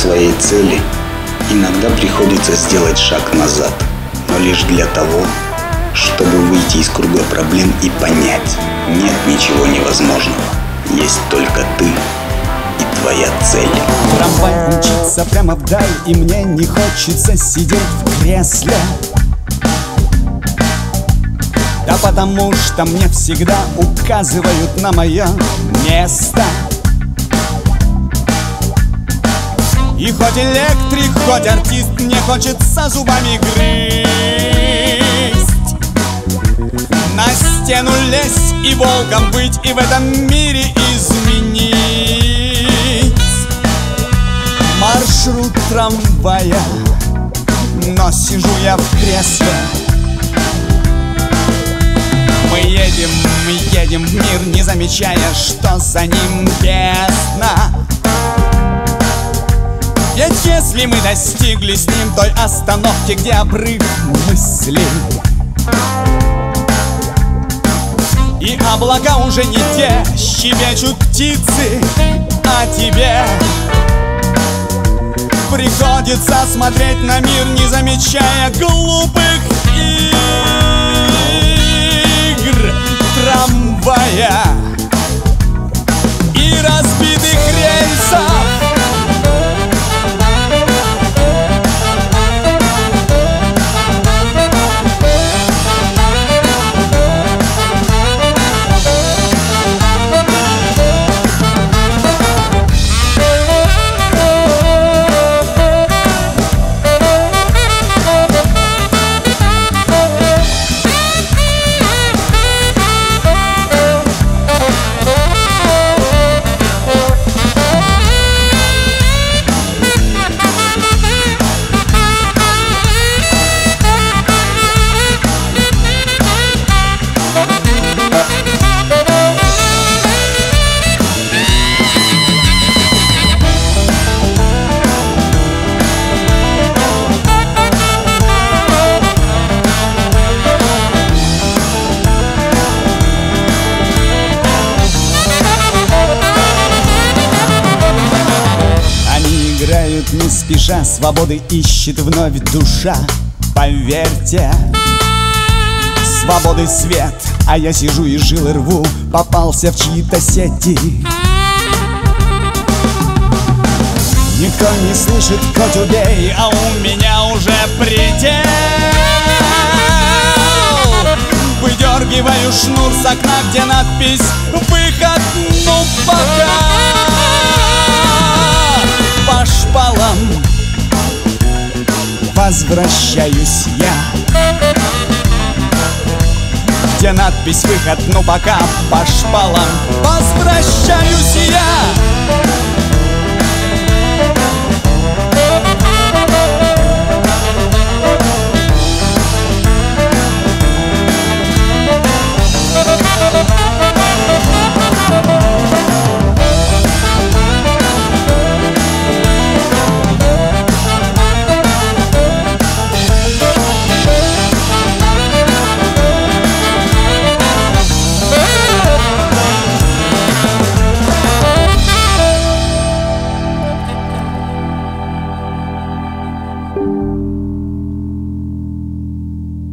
своей цели, иногда приходится сделать шаг назад, но лишь для того, чтобы выйти из круга проблем и понять: нет ничего невозможного, есть только ты и твоя цель. Трамвай мчится прямо вдаль, и мне не хочется сидеть в кресле. Да потому что мне всегда указывают на мое место. И хоть электрик, хоть артист, мне хочется зубами грызть, на стену лезть и волком быть, и в этом мире изменить маршрут трамвая. Но сижу я в кресле. Мы едем в мир, не замечая, что за ним бездна. Ведь если мы достигли с ним той остановки, где обрыв мыслей, и облака уже не те, щебечут птицы, а тебе приходится смотреть на мир, не замечая глупых игр трамвая и разбитых рельсов. Не спеша, свободы ищет вновь душа. Поверьте, свободы свет, а я сижу и жилы рву, попался в чьи-то сети. Никто не слышит, хоть убей, а у меня уже предел. Выдергиваю шнур с окна, где надпись «Выход, ну пока». По шпалам возвращаюсь я, где надпись «Выход, ну пока». По шпалам возвращаюсь я.